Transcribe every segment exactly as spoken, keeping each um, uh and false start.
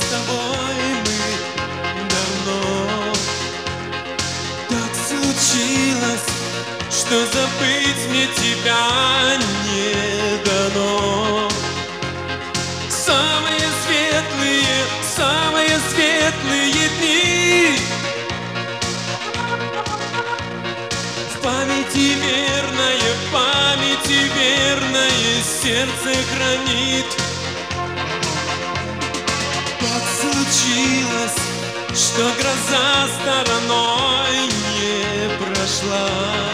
с тобой мы давно. Так случилось, что забыть мне тебя не дано. Самые светлые, самые светлые дни в памяти верное, в памяти верное сердце хранит. Так случилось, что гроза стороной не прошла.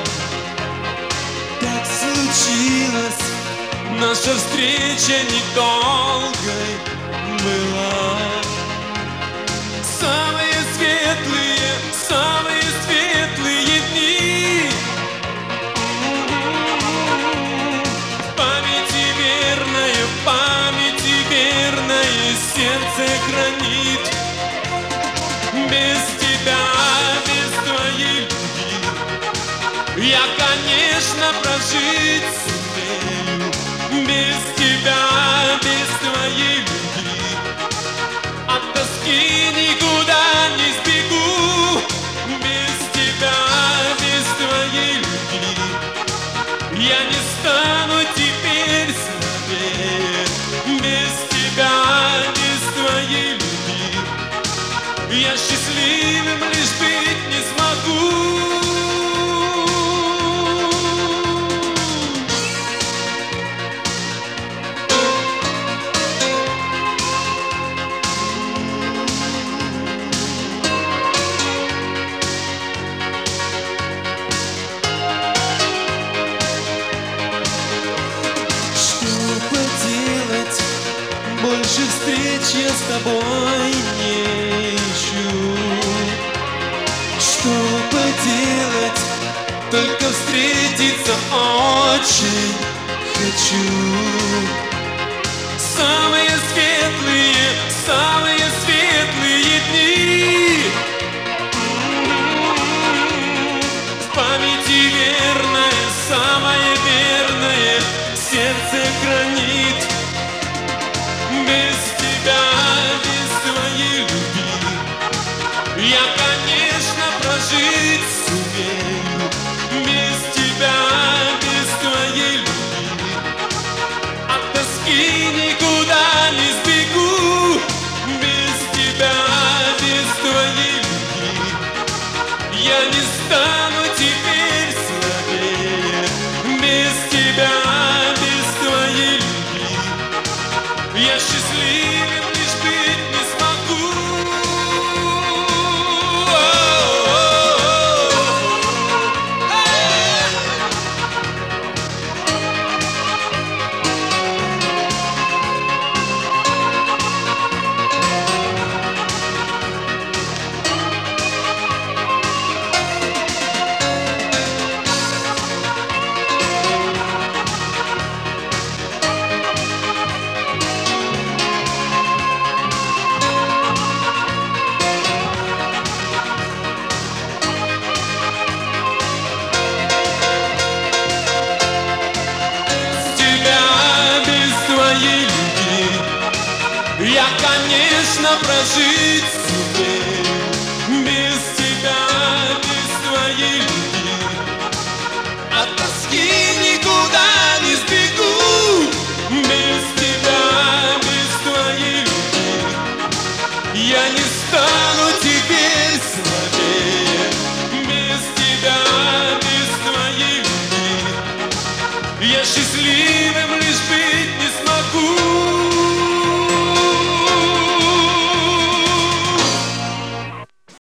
Так случилось, наша встреча недолгой была. Самые светлые, самые светлые дни в памяти верное, в памяти верное сердце хранит. Без тебя, без твоей любви я, конечно, прожить сумею. Без тебя, без твоей любви от тоски никуда не сбегу. Без тебя, без твоей любви я не стану теперь слабее. Без тебя, без твоей любви я счастливым лишь быть не смогу. Больше встреч я с тобой не ищу. Что поделать, только встретиться очень хочу. Самые светлые, самые светлые дни в памяти верное, самое верное сердце хранит. Без тебя, без твоей любви я, конечно, прожить сумею. Без тебя, без твоей любви от тоски никуда не сбегу. Без тебя, без твоей любви я не стану теперь слабее. Без тебя, без твоей любви я счастливым лишь быть не смогу. Я, конечно, прожить сумею. Без тебя, без твоей любви от тоски никуда не сбегу. Без тебя, без твоей любви я не стану теперь слабее. Без тебя, без твоей любви я счастлив.